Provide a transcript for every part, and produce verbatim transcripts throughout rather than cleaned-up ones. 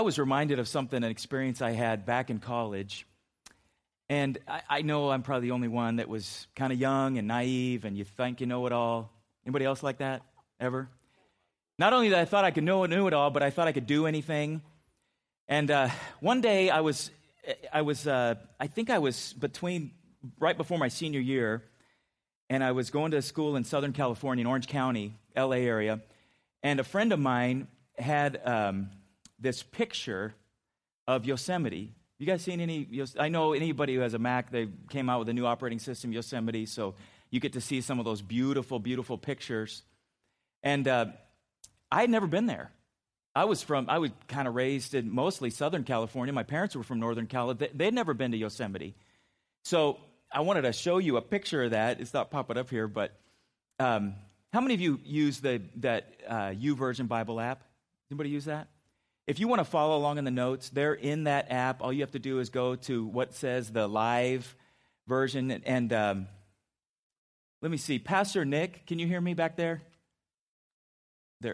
I was reminded of something, an experience I had back in college. And I, I know I'm probably the only one that was kind of young and naive, and you think you know it all. Anybody else like that, ever? Not only that I thought I could know, knew it all, but I thought I could do anything. And uh, one day I was, I was, uh, I think I was between, right before my senior year, and I was going to school in Southern California, in Orange County, L A area, and a friend of mine had um, this picture of Yosemite. You guys seen any? I know anybody who has a Mac, they came out with a new operating system, Yosemite, so you get to see some of those beautiful, beautiful pictures. And uh, I had never been there. I was from, I was kind of raised in mostly Southern California. My parents were from Northern California. They had never been to Yosemite. So I wanted to show you a picture of that. It's not popping up here, but um, how many of you use the that uh, YouVersion Bible app? Anybody use that? If you want to follow along in the notes, they're in that app. All you have to do is go to what says the live version. And um, let me see. Pastor Nick, can you hear me back there? There.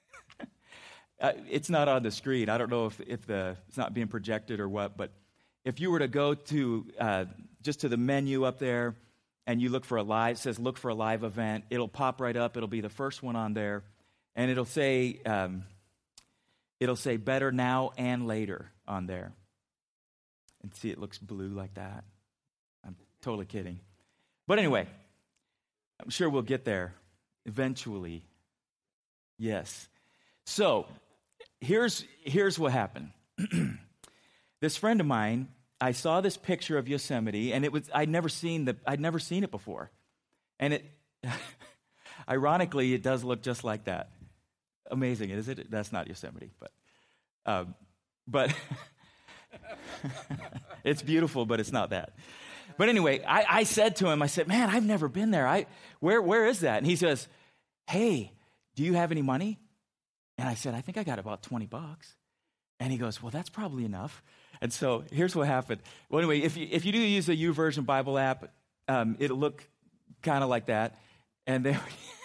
uh, it's not on the screen. I don't know if, if the it's not being projected or what, but if you were to go to uh, just to the menu up there and you look for a live, it says look for a live event, it'll pop right up. It'll be the first one on there. And it'll say... Um, It'll say better now and later on there. And see, it looks blue like that. I'm totally kidding. But anyway, I'm sure we'll get there eventually. Yes. So here's, here's what happened. This friend of mine, I saw this picture of Yosemite, and it was I'd never seen the I'd never seen it before. And it ironically, it does look just like that. Amazing, is it? That's not Yosemite, but um, but it's beautiful, but it's not that. But anyway, I, I said to him, I said, "Man, I've never been there. I where where is that?" And he says, "Hey, do you have any money?" And I said, "I think I got about twenty bucks." And he goes, "Well, that's probably enough." And so here's what happened. Well, anyway, if you if you do use a YouVersion Bible app, um, it'll look kind of like that, and there.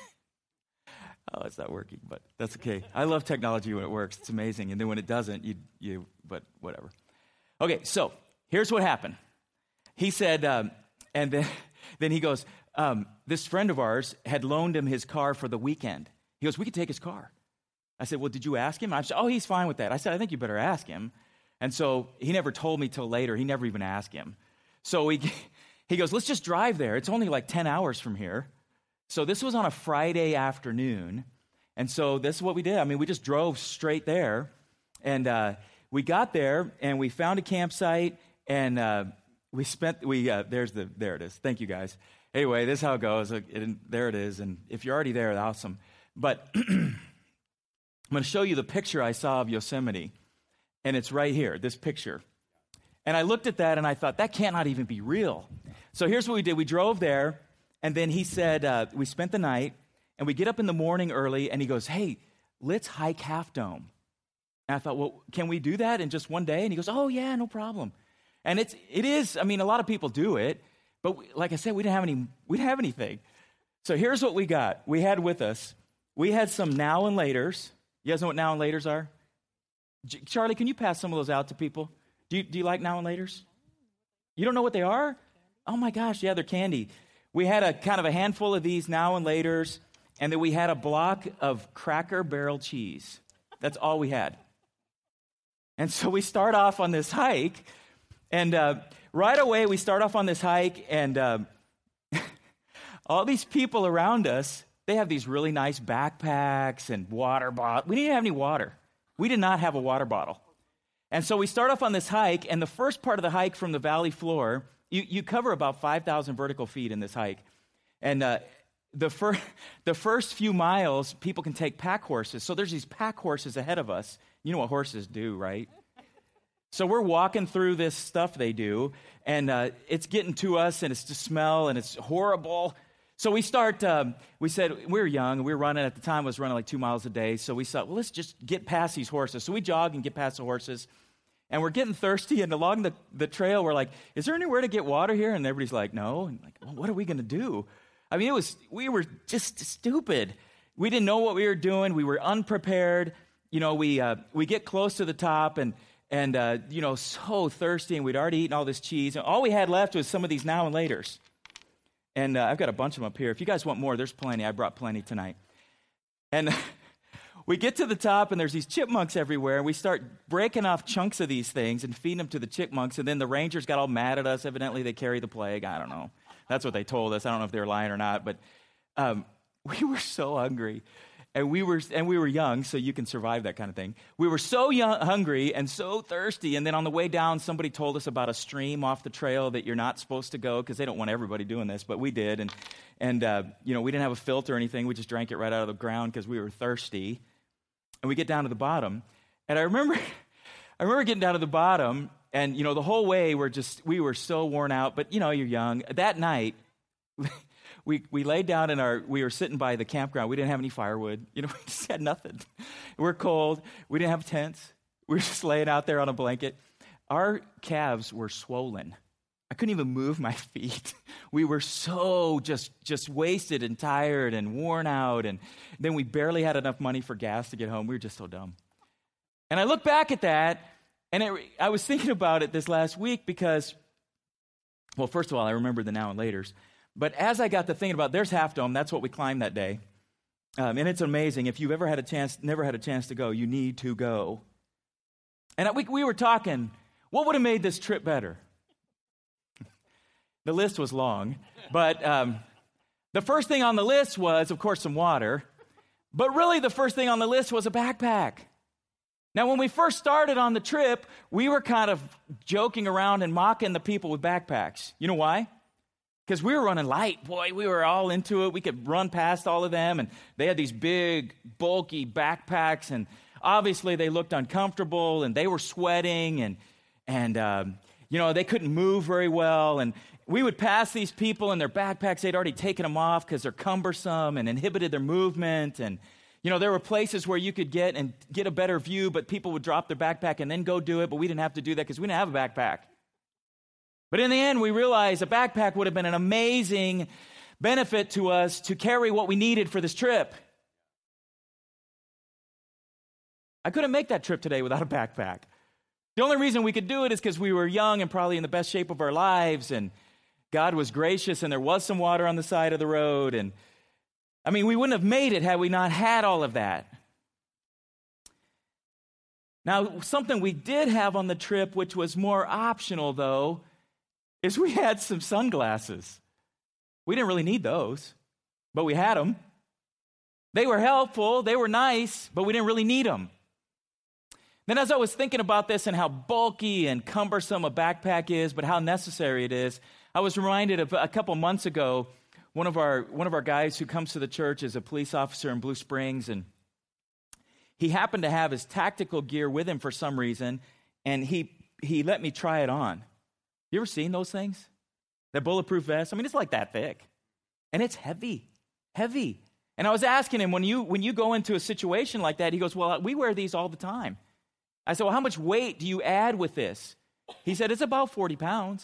Oh, it's not working, but that's okay. I love technology when it works. It's amazing. And then when it doesn't, you, you but whatever. Okay, so here's what happened. He said, um, and then, then he goes, um, this friend of ours had loaned him his car for the weekend. He goes, we could take his car. I said, well, did you ask him? I said, oh, he's fine with that. I said, I think you better ask him. And so he never told me till later. He never even asked him. So he, he goes, let's just drive there. It's only like ten hours from here. So this was on a Friday afternoon, and so this is what we did. I mean, we just drove straight there, and uh, we got there, and we found a campsite, and uh, we spent, we uh, there's the, there it is. Thank you, guys. Anyway, this is how it goes. It, it, there it is, and if you're already there, awesome. But I'm going to show you the picture I saw of Yosemite, and it's right here, this picture. And I looked at that, and I thought, that can't not even be real. So here's what we did. We drove there. And then he said, uh, we spent the night, and we get up in the morning early, and he goes, hey, let's hike Half Dome. And I thought, well, can we do that in just one day? And he goes, oh, yeah, no problem. And it's, it is, I mean, a lot of people do it, but we, like I said, we didn't have any, we didn't have anything. So here's what we got. We had with us, we had some now and laters. You guys know what now and laters are? J- Charlie, can you pass some of those out to people? Do you, do you like now and laters? You don't know what they are? Oh, my gosh, yeah, they're candy. We had a kind of a handful of these now and laters, and then we had a block of Cracker Barrel cheese. That's all we had. And so we start off on this hike, and uh, right away we start off on this hike, and uh, all these people around us, they have these really nice backpacks and water bottles. We didn't have any water. We did not have a water bottle. And so we start off on this hike, and the first part of the hike from the valley floor, You, you cover about five thousand vertical feet in this hike. And uh, the, fir- the first few miles, people can take pack horses. So there's these pack horses ahead of us. You know what horses do, right? So we're walking through this stuff they do, and uh, it's getting to us, and it's the smell, and it's horrible. So we start, um, we said, we were young, we were running, at the time, I was running like two miles a day. So we thought, well, let's just get past these horses. So we jog and get past the horses. And we're getting thirsty, and along the, the trail, we're like, is there anywhere to get water here? And everybody's like, no. And like, well, what are we going to do? I mean, it was, we were just stupid. We didn't know what we were doing. We were unprepared. you know, we uh, we get close to the top and, and uh, you know, so thirsty, and we'd already eaten all this cheese. And all we had left was some of these now and laters. And uh, I've got a bunch of them up here. If you guys want more, there's plenty. I brought plenty tonight. And we get to the top, and there's these chipmunks everywhere, and we start breaking off chunks of these things and feeding them to the chipmunks, and then the rangers got all mad at us. Evidently, they carry the plague. I don't know. That's what they told us. I don't know if they were lying or not, but um, we were so hungry, and we were and we were young, so you can survive that kind of thing. We were so young, hungry and so thirsty, and then on the way down, somebody told us about a stream off the trail that you're not supposed to go because they don't want everybody doing this, but we did, and and uh, you know we didn't have a filter or anything. We just drank it right out of the ground because we were thirsty. And we get down to the bottom, and I remember, I remember getting down to the bottom, and you know the whole way we're just we were so worn out. But you know you're young. That night, we we laid down in our we were sitting by the campground. We didn't have any firewood. You know we just had nothing. We're cold. We didn't have tents. We were just laying out there on a blanket. Our calves were swollen. I couldn't even move my feet. We were so just just wasted and tired and worn out, and then we barely had enough money for gas to get home. We were just so dumb. And I look back at that, and it, I was thinking about it this last week because, well, first of all, I remember the now and laters. But as I got to thinking about, there's Half Dome. That's what we climbed that day, um, and it's amazing. If you've ever had a chance, never had a chance to go, you need to go. And we we were talking, what would have made this trip better? The list was long, but um, the first thing on the list was, of course, some water. But really, the first thing on the list was a backpack. Now, when we first started on the trip, we were kind of joking around and mocking the people with backpacks. You know why? Because we were running light. Boy, we were all into it. We could run past all of them, and they had these big, bulky backpacks, and obviously they looked uncomfortable, and they were sweating, and, and um, you know, they couldn't move very well, and we would pass these people in their backpacks. They'd already taken them off because they're cumbersome and inhibited their movement. And, you know, there were places where you could get and get a better view, but people would drop their backpack and then go do it. But we didn't have to do that because we didn't have a backpack. But in the end, we realized a backpack would have been an amazing benefit to us to carry what we needed for this trip. I couldn't make that trip today without a backpack. The only reason we could do it is because we were young and probably in the best shape of our lives, and God was gracious, and there was some water on the side of the road. And I mean, we wouldn't have made it had we not had all of that. Now, something we did have on the trip, which was more optional, though, is we had some sunglasses. We didn't really need those, but we had them. They were helpful, they were nice, but we didn't really need them. Then as I was thinking about this and how bulky and cumbersome a backpack is, but how necessary it is, I was reminded of a couple months ago, one of our one of our guys who comes to the church is a police officer in Blue Springs, and he happened to have his tactical gear with him for some reason, and he he let me try it on. You ever seen those things? That bulletproof vest? I mean, it's like that thick, and it's heavy, heavy. And I was asking him, when you when you go into a situation like that, he goes, well, we wear these all the time. I said, well, how much weight do you add with this? He said, it's about forty pounds.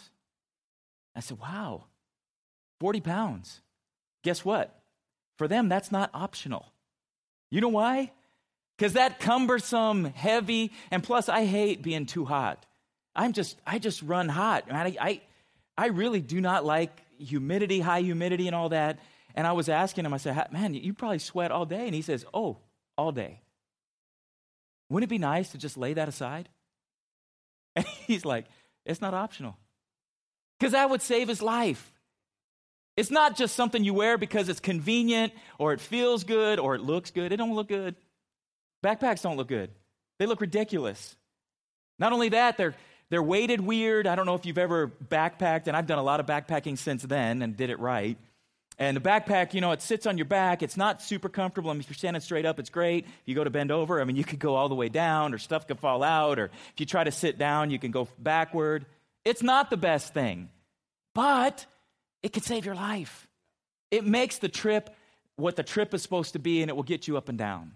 I said, wow, forty pounds. Guess what? For them, that's not optional. You know why? Because that cumbersome, heavy, and plus I hate being too hot. I'm just, I just run hot. I, I, I really do not like humidity, high humidity and all that. And I was asking him, I said, man, you probably sweat all day. And he says, oh, all day. Wouldn't it be nice to just lay that aside? And he's like, it's not optional. Because that would save his life. It's not just something you wear because it's convenient or it feels good or it looks good. It don't look good. Backpacks don't look good. They look ridiculous. Not only that, they're they're weighted weird. I don't know if you've ever backpacked, and I've done a lot of backpacking since then and did it right. And the backpack, you know, it sits on your back. It's not super comfortable. I mean, if you're standing straight up, it's great. If you go to bend over, I mean, you could go all the way down, or stuff could fall out, or if you try to sit down, you can go backward. It's not the best thing, but it could save your life. It makes the trip what the trip is supposed to be, and it will get you up and down.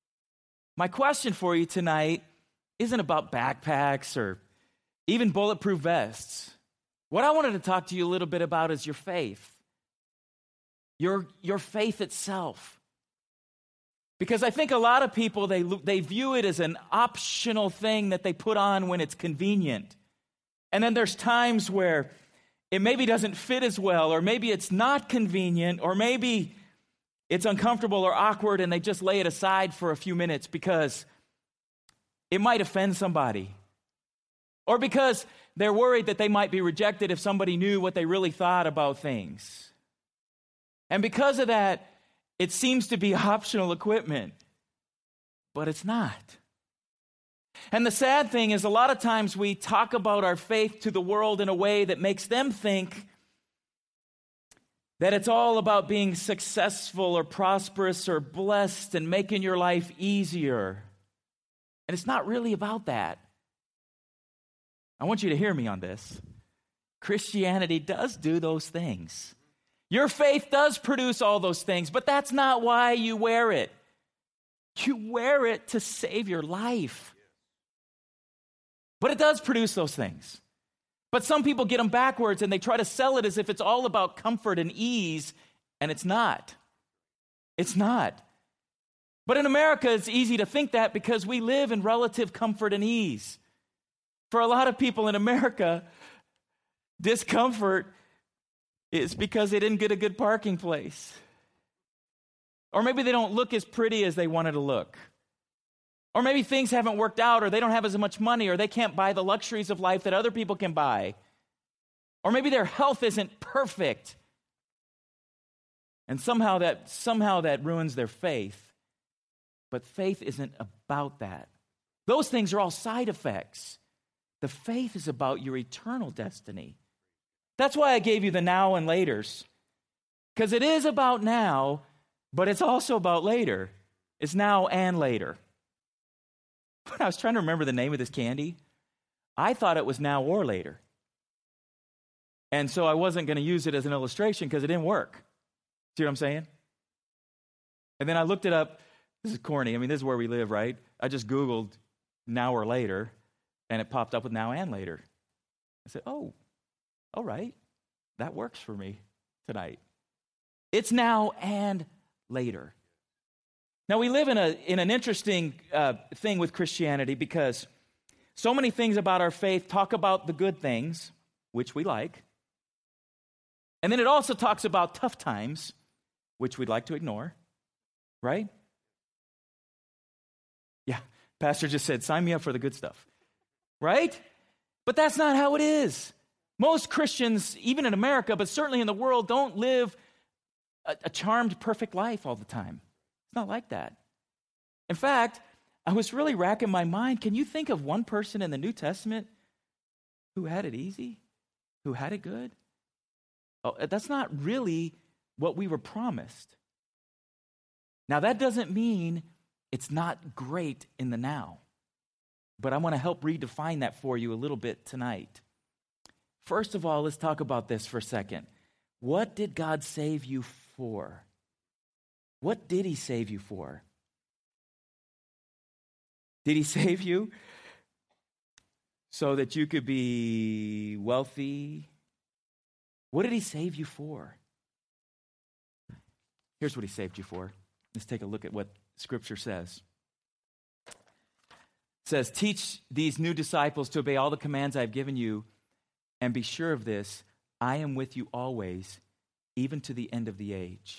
My question for you tonight isn't about backpacks or even bulletproof vests. What I wanted to talk to you a little bit about is your faith. Your, your faith itself. Because I think a lot of people, they, they view it as an optional thing that they put on when it's convenient. And then there's times where it maybe doesn't fit as well, or maybe it's not convenient, or maybe it's uncomfortable or awkward, and they just lay it aside for a few minutes because it might offend somebody. Or because they're worried that they might be rejected if somebody knew what they really thought about things. And because of that, it seems to be optional equipment, but it's not. And the sad thing is, a lot of times we talk about our faith to the world in a way that makes them think that it's all about being successful or prosperous or blessed and making your life easier. And it's not really about that. I want you to hear me on this. Christianity does do those things. Your faith does produce all those things, but that's not why you wear it. You wear it to save your life. But it does produce those things. But some people get them backwards and they try to sell it as if it's all about comfort and ease, and it's not. It's not. But in America, it's easy to think that because we live in relative comfort and ease. For a lot of people in America, discomfort is because they didn't get a good parking place. Or maybe they don't look as pretty as they wanted to look. Or maybe things haven't worked out, or they don't have as much money, or they can't buy the luxuries of life that other people can buy. Or maybe their health isn't perfect. And somehow that, somehow that ruins their faith. But faith isn't about that. Those things are all side effects. The faith is about your eternal destiny. That's why I gave you the now and laters. Because it is about now, but it's also about later. It's now and later. When I was trying to remember the name of this candy, I thought it was now or later. And so I wasn't going to use it as an illustration because it didn't work. See what I'm saying? And then I looked it up. This is corny. I mean, this is where we live, right? I just Googled now or later, and it popped up with now and later. I said, oh, all right. That works for me tonight. It's now and later. Now, we live in a in an interesting uh, thing with Christianity because so many things about our faith talk about the good things, which we like. And then it also talks about tough times, which we'd like to ignore, right? Yeah, Pastor just said, sign me up for the good stuff, right? But that's not how it is. Most Christians, even in America, but certainly in the world, don't live a, a charmed, perfect life all the time. It's not like that. In fact, I was really racking my mind. Can you think of one person in the New Testament who had it easy, who had it good? Oh, that's not really what we were promised. Now, that doesn't mean it's not great in the now, but I want to help redefine that for you a little bit tonight. First of all, let's talk about this for a second. What did God save you for? What did he save you for? Did he save you so that you could be wealthy? What did he save you for? Here's what he saved you for. Let's take a look at what Scripture says. It says, teach these new disciples to obey all the commands I've given you, and be sure of this, I am with you always, even to the end of the age.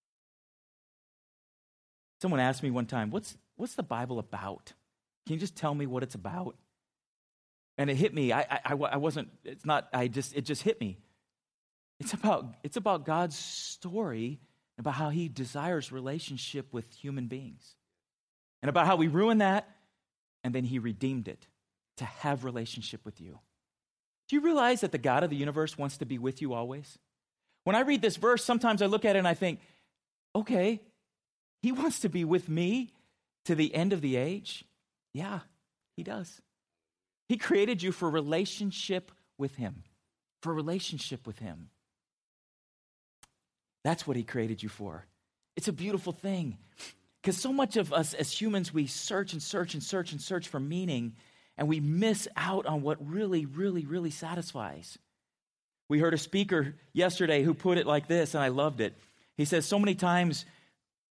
Someone asked me one time, what's, what's the Bible about? Can you just tell me what it's about? And it hit me. I, I, I wasn't, it's not, I just, it just hit me. It's about, it's about God's story, about how he desires relationship with human beings. And about how we ruined that, and then he redeemed it to have relationship with you. Do you realize that the God of the universe wants to be with you always? When I read this verse, sometimes I look at it and I think, okay, he wants to be with me to the end of the age? Yeah, he does. He created you for relationship with him, for relationship with him. That's what he created you for. It's a beautiful thing. Because so much of us as humans, we search and search and search and search for meaning, and we miss out on what really, really, really satisfies. We heard a speaker yesterday who put it like this, and I loved it. He says, so many times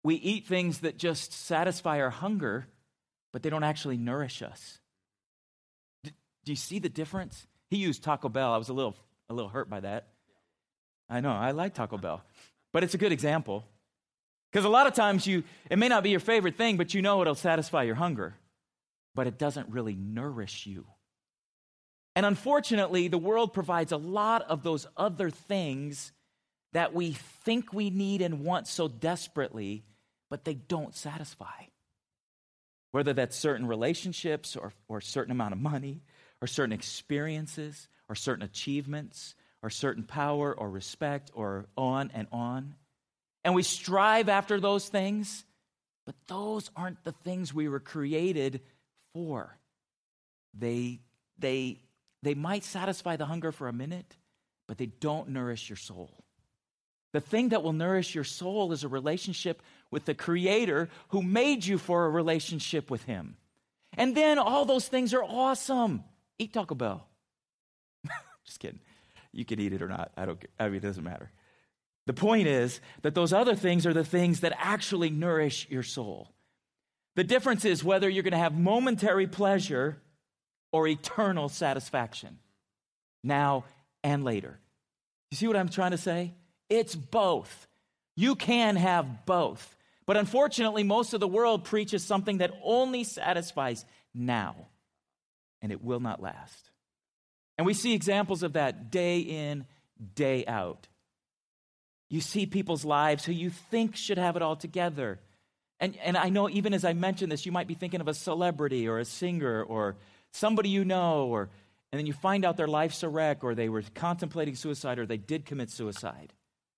we eat things that just satisfy our hunger, but they don't actually nourish us. D- do you see the difference? He used Taco Bell. I was a little, a little hurt by that. I know, I like Taco Bell. But it's a good example. Because a lot of times you, it may not be your favorite thing, but you know it'll satisfy your hunger. But it doesn't really nourish you. And unfortunately, the world provides a lot of those other things that we think we need and want so desperately, but they don't satisfy. Whether that's certain relationships or, or a certain amount of money or certain experiences or certain achievements or certain power or respect or on and on. And we strive after those things, but those aren't the things we were created for. They, they, they might satisfy the hunger for a minute, but they don't nourish your soul. The thing that will nourish your soul is a relationship with the Creator who made you for a relationship with Him. And then all those things are awesome. Eat Taco Bell. Just kidding. You can eat it or not. I don't. I mean, it doesn't matter. The point is that those other things are the things that actually nourish your soul. The difference is whether you're going to have momentary pleasure or eternal satisfaction, now and later. You see what I'm trying to say? It's both. You can have both. But unfortunately, most of the world preaches something that only satisfies now, and it will not last. And we see examples of that day in, day out. You see people's lives who you think should have it all together. And, and I know even as I mention this, you might be thinking of a celebrity or a singer or somebody you know, or and then you find out their life's a wreck, or they were contemplating suicide, or they did commit suicide.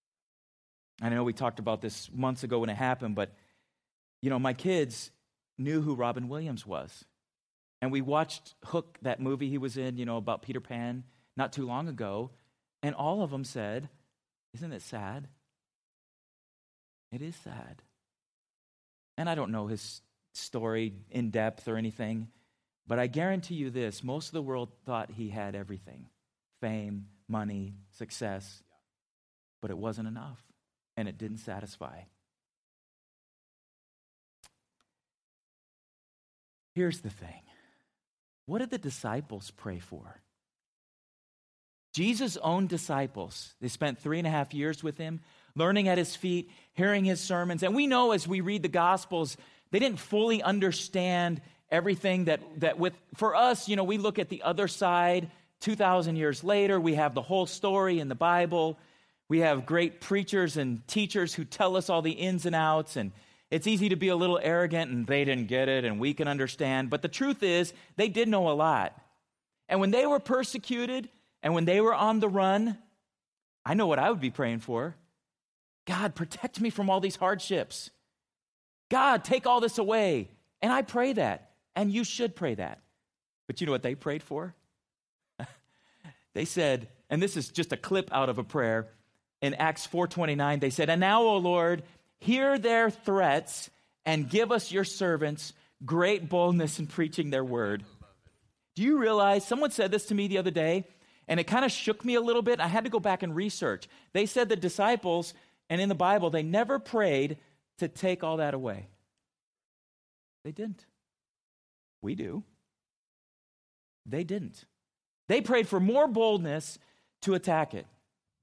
I know we talked about this months ago when it happened, but, you know, my kids knew who Robin Williams was. And we watched Hook, that movie he was in, you know, about Peter Pan, not too long ago, and all of them said, isn't it sad? It is sad. And I don't know his story in depth or anything, but I guarantee you this, most of the world thought he had everything, fame, money, success, but it wasn't enough. And it didn't satisfy. Here's the thing. What did the disciples pray for? Jesus' own disciples. They spent three and a half years with him, learning at his feet, hearing his sermons. And we know as we read the Gospels, they didn't fully understand everything that, that with, for us, you know, we look at the other side, two thousand years later, we have the whole story in the Bible. We have great preachers and teachers who tell us all the ins and outs, and it's easy to be a little arrogant, and they didn't get it, and we can understand. But the truth is, they did know a lot. And when they were persecuted, and when they were on the run, I know what I would be praying for. God, protect me from all these hardships. God, take all this away. And I pray that, and you should pray that. But you know what they prayed for? They said, and this is just a clip out of a prayer, in Acts four twenty-nine, they said, "And now, O Lord, hear their threats and give us, your servants, great boldness in preaching their word." Do you realize, someone said this to me the other day, and it kind of shook me a little bit. I had to go back and research. They said the disciples, and in the Bible, they never prayed to take all that away. They didn't. We do. They didn't. They prayed for more boldness to attack it.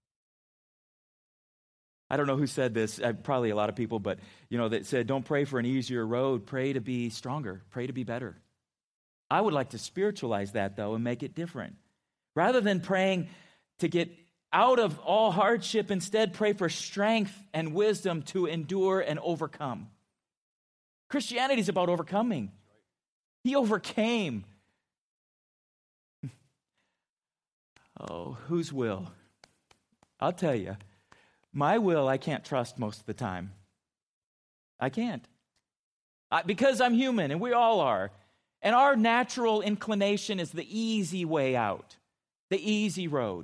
I don't know who said this, uh, probably a lot of people, but, you know, that said, don't pray for an easier road, pray to be stronger, pray to be better. I would like to spiritualize that, though, and make it different. Rather than praying to get out of all hardship, instead pray for strength and wisdom to endure and overcome. Christianity is about overcoming. He overcame. Oh, whose will? I'll tell you. My will, I can't trust most of the time. I can't. I, because I'm human, and we all are. And our natural inclination is the easy way out. The easy road.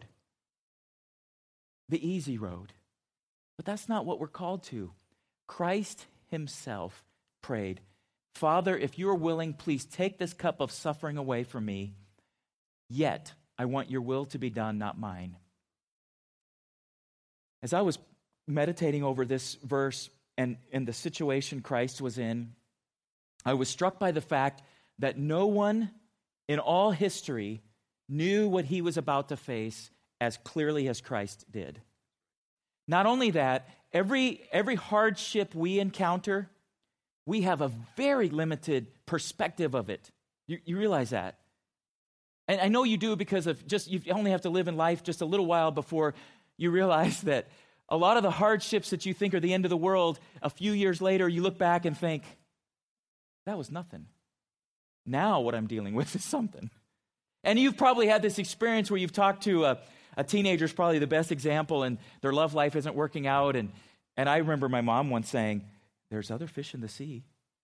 The easy road. But that's not what we're called to. Christ himself prayed, "Father, if you are willing, please take this cup of suffering away from me. Yet, I want your will to be done, not mine." As I was meditating over this verse, and, and the situation Christ was in, I was struck by the fact that no one in all history knew what he was about to face as clearly as Christ did. Not only that, every, every hardship we encounter, we have a very limited perspective of it. You, you realize that? And I know you do, because of just you only have to live in life just a little while before you realize that a lot of the hardships that you think are the end of the world, a few years later, you look back and think, that was nothing. Now what I'm dealing with is something. And you've probably had this experience where you've talked to a, a teenager's probably the best example, and their love life isn't working out. And, and I remember my mom once saying, there's other fish in the sea.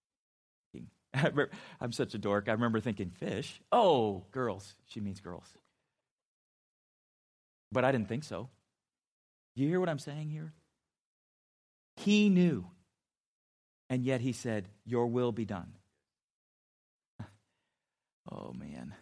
I'm such a dork. I remember thinking, fish? Oh, girls. She means girls. But I didn't think so. Do you hear what I'm saying here? He knew. And yet he said, your will be done. Oh, man.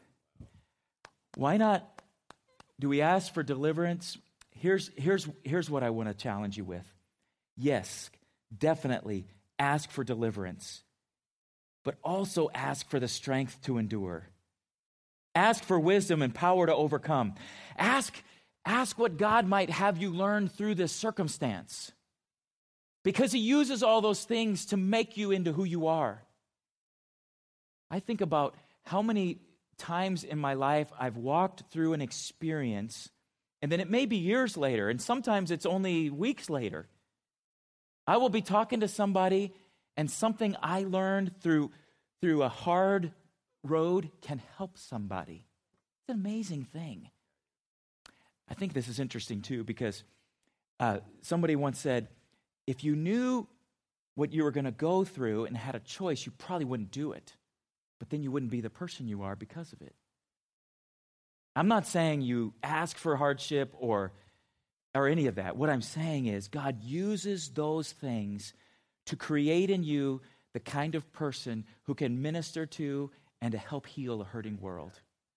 Why not? Do we ask for deliverance? Here's, here's, here's what I want to challenge you with. Yes, definitely ask for deliverance, but also ask for the strength to endure. Ask for wisdom and power to overcome. Ask, ask what God might have you learn through this circumstance, because he uses all those things to make you into who you are. I think about how many times in my life I've walked through an experience, and then it may be years later, and sometimes it's only weeks later. I will be talking to somebody, and something I learned through, through a hard road can help somebody. It's an amazing thing. I think this is interesting too, because uh, somebody once said, if you knew what you were going to go through and had a choice, you probably wouldn't do it. But then you wouldn't be the person you are because of it. I'm not saying you ask for hardship or, or any of that. What I'm saying is God uses those things to create in you the kind of person who can minister to and to help heal a hurting world.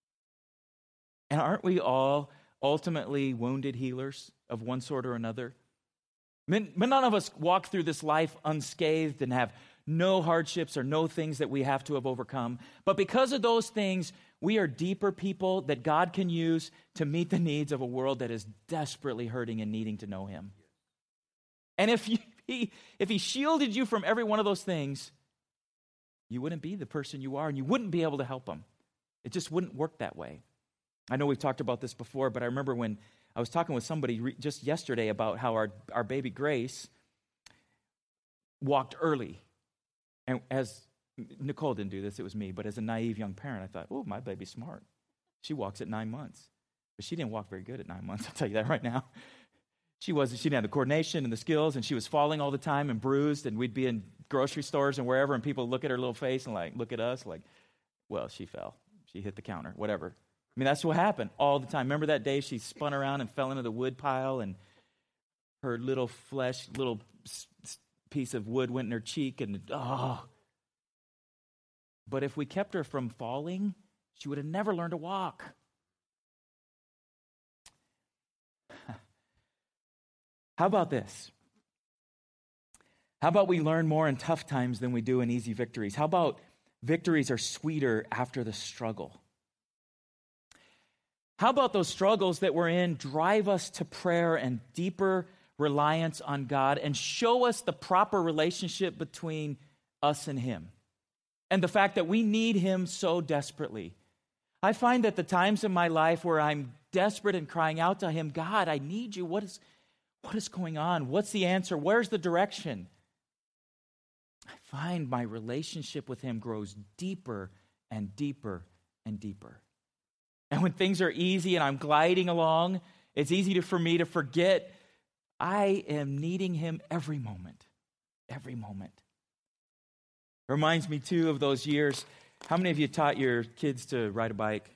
And aren't we all ultimately wounded healers of one sort or another? But none of us walk through this life unscathed and have no hardships or no things that we have to have overcome. But because of those things, we are deeper people that God can use to meet the needs of a world that is desperately hurting and needing to know him. And if you, he, if he shielded you from every one of those things, you wouldn't be the person you are, and you wouldn't be able to help them. It just wouldn't work that way. I know we've talked about this before, but I remember when I was talking with somebody re- just yesterday about how our, our baby Grace walked early. And as Nicole didn't do this, it was me, but as a naive young parent, I thought, oh, my baby's smart. She walks at nine months. But she didn't walk very good at nine months, I'll tell you that right now. She wasn't, she didn't have the coordination and the skills, and she was falling all the time and bruised, and we'd be in grocery stores and wherever, and people look at her little face and like look at us like, well, she fell. She hit the counter, whatever. I mean, that's what happened all the time. Remember that day she spun around and fell into the wood pile, and her little flesh, little piece of wood went in her cheek, and oh. But if we kept her from falling, she would have never learned to walk. How about this? How about we learn more in tough times than we do in easy victories? How about victories are sweeter after the struggle? How about those struggles that we're in drive us to prayer and deeper reliance on God and show us the proper relationship between us and him and the fact that we need him so desperately? I find that the times in my life where I'm desperate and crying out to him, God, I need you. What is, what is going on? What's the answer? Where's the direction? I find my relationship with him grows deeper and deeper and deeper. And when things are easy and I'm gliding along, it's easy to, for me to forget I am needing him every moment, every moment. Reminds me, too, of those years. How many of you taught your kids to ride a bike?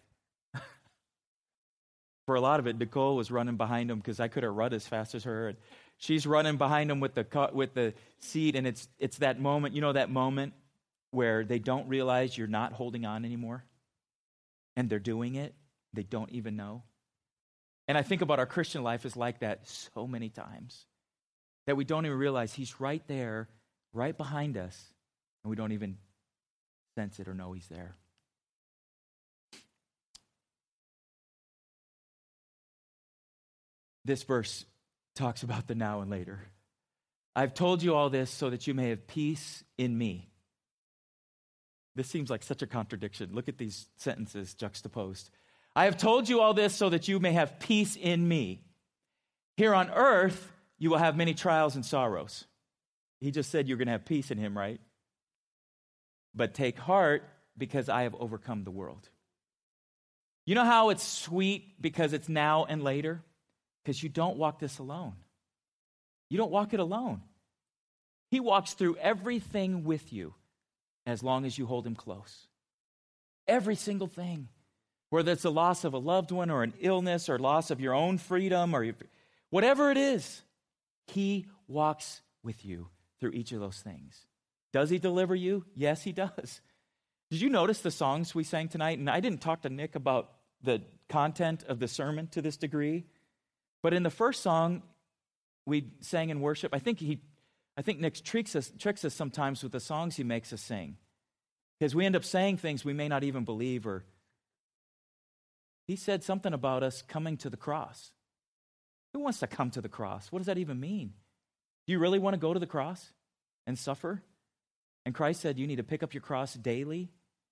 For a lot of it, Nicole was running behind them because I couldn't run as fast as her. And she's running behind them with the with the seat, and it's it's that moment, you know, that moment where they don't realize you're not holding on anymore, and they're doing it. They don't even know. And I think about our Christian life is like that so many times. that we don't even realize he's right there, right behind us, and we don't even sense it or know he's there. This verse talks about the now and later. I've told you all this so that you may have peace in me. This seems like such a contradiction. Look at these sentences juxtaposed. I have told you all this so that you may have peace in me. Here on earth, you will have many trials and sorrows. He just said you're going to have peace in him, right? But take heart, because I have overcome the world. You know how it's sweet because it's now and later? Because you don't walk this alone. You don't walk it alone. He walks through everything with you as long as you hold him close. Every single thing. Whether it's the loss of a loved one or an illness or loss of your own freedom or your, whatever it is, he walks with you through each of those things. Does he deliver you? Yes, he does. Did you notice the songs we sang tonight? And I didn't talk to Nick about the content of the sermon to this degree, but in the first song we sang in worship, I think he, I think Nick tricks us, tricks us sometimes with the songs he makes us sing, because we end up saying things we may not even believe. Or he said something about us coming to the cross. Who wants to come to the cross? What does that even mean? Do you really want to go to the cross and suffer? And Christ said you need to pick up your cross daily.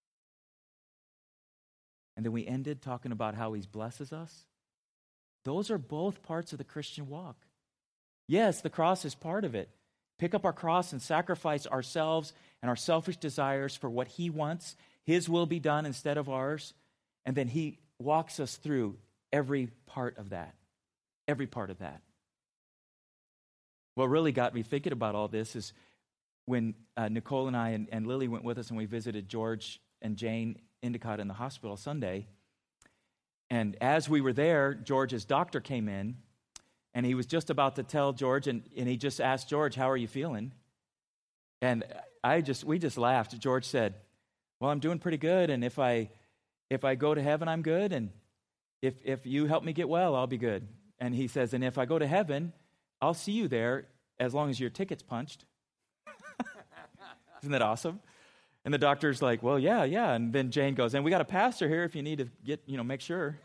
And then we ended talking about how he blesses us. Those are both parts of the Christian walk. Yes, the cross is part of it. Pick up our cross and sacrifice ourselves and our selfish desires for what he wants. His will be done instead of ours. And then he walks us through every part of that. Every part of that. What really got me thinking about all this is when uh, Nicole and I and, and Lily went with us and we visited George and Jane Endicott in the hospital Sunday. And as we were there, George's doctor came in, and he was just about to tell George, and, and he just asked George, how are you feeling? And I just we just laughed. George said, well, I'm doing pretty good, and if I if I go to heaven, I'm good, and if if you help me get well, I'll be good. And he says, and if I go to heaven, I'll see you there as long as your ticket's punched. Isn't that awesome? And the doctor's like, well, yeah, yeah. And then Jane goes, and we got a pastor here if you need to get, you know, make sure.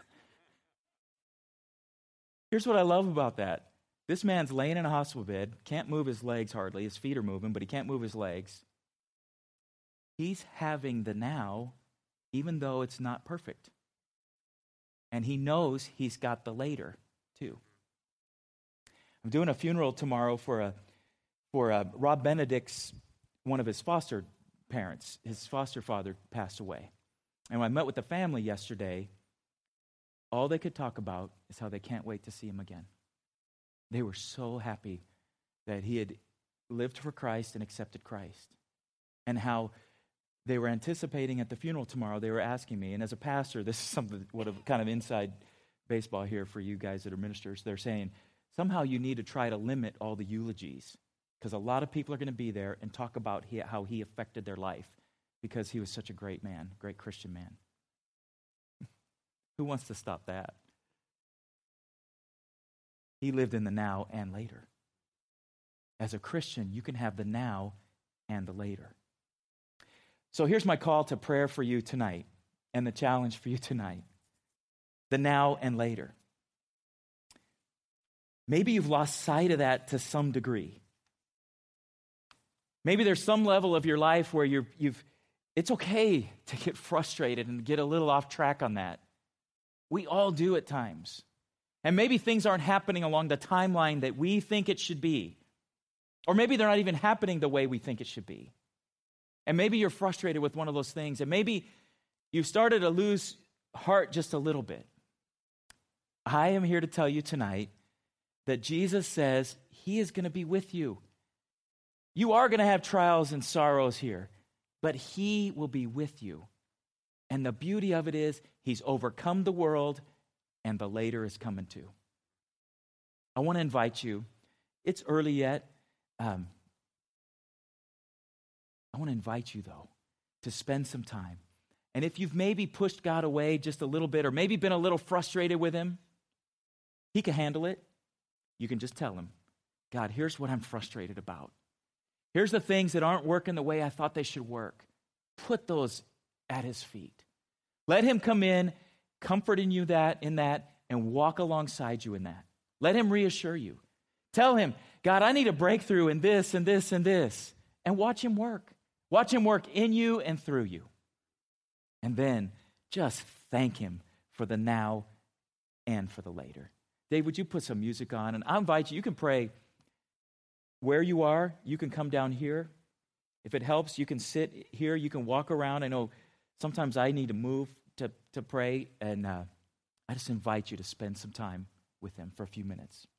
Here's what I love about that. This man's laying in a hospital bed, can't move his legs hardly. His feet are moving, but he can't move his legs. He's having the now, even though it's not perfect. And he knows he's got the later, too. I'm doing a funeral tomorrow for a for a Rob Benedict's, one of his foster parents. His foster father passed away. And when I met with the family yesterday, all they could talk about is how they can't wait to see him again. They were so happy that he had lived for Christ and accepted Christ. And how they were anticipating at the funeral tomorrow, they were asking me, and as a pastor, this is something, what a kind of inside baseball here for you guys that are ministers. They're saying, somehow you need to try to limit all the eulogies, because a lot of people are going to be there and talk about he, how he affected their life because he was such a great man, great Christian man. Who wants to stop that? He lived in the now and later. As a Christian, you can have the now and the later. So here's my call to prayer for you tonight and the challenge for you tonight. The now and later. Maybe you've lost sight of that to some degree. Maybe there's some level of your life where you're, you've, it's okay to get frustrated and get a little off track on that. We all do at times. And maybe things aren't happening along the timeline that we think it should be. Or maybe they're not even happening the way we think it should be. And maybe you're frustrated with one of those things. And maybe you've started to lose heart just a little bit. I am here to tell you tonight that Jesus says he is going to be with you. You are going to have trials and sorrows here, but he will be with you. And the beauty of it is he's overcome the world, and the later is coming too. I want to invite you. It's early yet. Um, I want to invite you, though, to spend some time. And if you've maybe pushed God away just a little bit, or maybe been a little frustrated with him, he can handle it. You can just tell him. God, here's what I'm frustrated about. Here's the things that aren't working the way I thought they should work. Put those at his feet. Let him come in, comfort in you that in that, and walk alongside you in that. Let him reassure you. Tell him, God, I need a breakthrough in this and this and this. And watch him work. Watch him work in you and through you. And then just thank him for the now and for the later. Dave, would you put some music on? And I invite you, you can pray where you are. You can come down here. If it helps, you can sit here. You can walk around. I know sometimes I need to move to, to pray. And uh, I just invite you to spend some time with him for a few minutes.